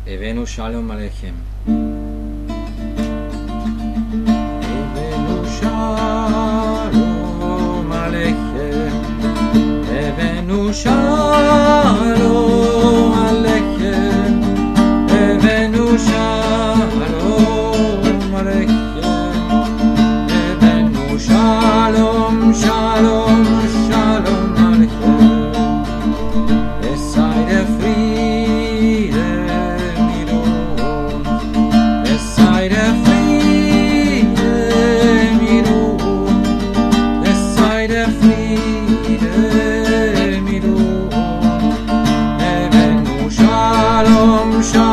Evenu Shalom Aleichem. Evenu Shalom Aleichem. Evenu Shalom Aleichem. Evenu Shalom Aleichem. Evenu Shalom, Shalom, Shalom Aleichem. Sei der Friede mit uns, es sei der Friede mit uns, es sei der Friede mit uns. Evenu Shalom, Shalom.